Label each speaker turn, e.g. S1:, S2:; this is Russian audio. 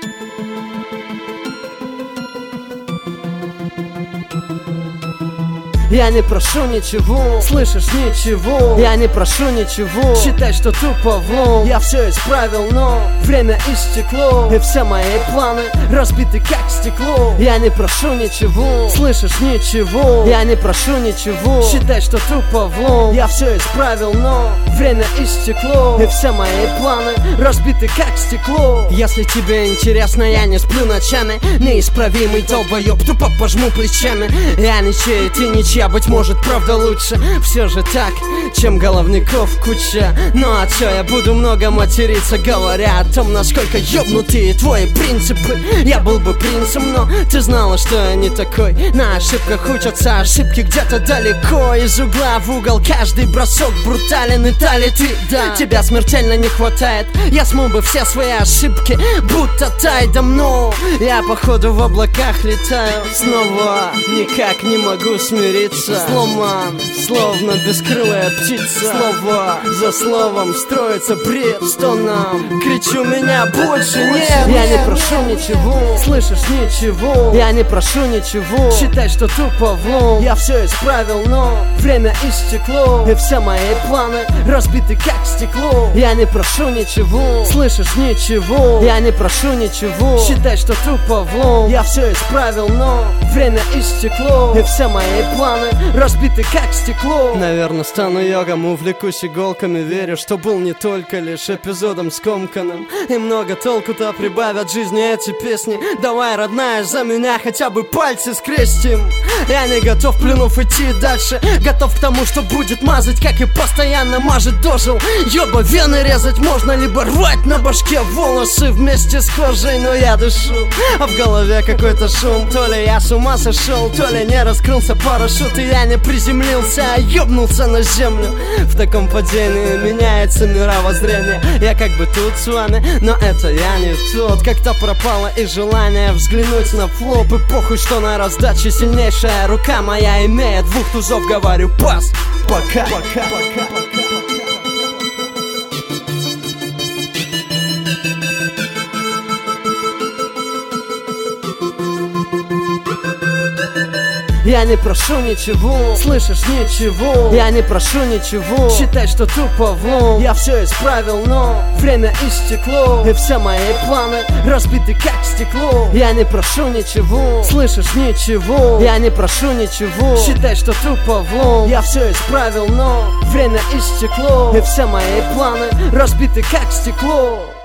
S1: Я не прошу ничего, слышишь, ничего. Я не прошу ничего, считай, что тупо влом. Я все исправил, но время истекло, и все мои планы разбиты как стекло. Я не прошу ничего, слышишь, ничего. Я не прошу ничего, считай, что тупо влом. Я все исправил, но время истекло, и все мои планы разбиты как стекло. Если тебе интересно, я не сплю ночами. Неисправимый долбоеб, тупо пожму плечами. Я ничей, ты ничья, быть может, правда лучше. Все же так, чем головников куча. Ну а чё, я буду много материться, говоря о том, насколько ёбнутые твои принципы. Я был бы принцем, но ты знала, что я не такой. На ошибках учатся, ошибки где-то далеко. Из угла в угол каждый бросок брутален. И талии ты, да, тебя смертельно не хватает. Я смыл бы все свои ошибки, будто тайдом, но я походу в облаках летаю. Снова никак не могу смириться. Сломан, словно бескрылая птица. Слово за словом строится бред. Стоном кричу, меня больше нет. Я не прошу ничего, слышишь, ничего. Я не прошу ничего, считай, что тупо влом. Я все исправил, но время истекло, и все мои планы разбиты как стекло. Я не прошу ничего, слышишь, ничего. Я не прошу ничего, считай, что тупо влом. Я все исправил, но время истекло, и все мои планы разбиты как стекло. Наверное, стану йогом, увлекусь иголками. Верю, что был не только лишь эпизодом скомканным. И много толку-то прибавят жизни эти песни. Давай, родная, за меня хотя бы пальцы скрестим. Я не готов, плюнув, идти дальше. Готов к тому, что будет мазать, как и постоянно мажет. Дожил, ёба, вены резать можно, либо рвать на башке волосы вместе с кожей. Но я дышу, а в голове какой-то шум. То ли я с ума сошел, то ли не раскрылся парашют. И я не приземлился, а ёбнулся на землю. В таком падении меняется мировоззрение. Я как бы тут с вами, но это я не тот. Как-то пропало и желание взглянуть на флоп. И похуй, что на раздаче сильнейшая рука моя имеет двух тузов, говорю пас. Пока. Я не прошу ничего, слышишь, ничего. Я не прошу ничего, считай, что тупо влом. Я все исправил, но время истекло, и все мои планы разбиты как стекло. Я не прошу ничего, слышишь, ничего. Я не прошу ничего, считай, что тупо влом. Я все исправил, но время истекло, и все мои планы разбиты как стекло.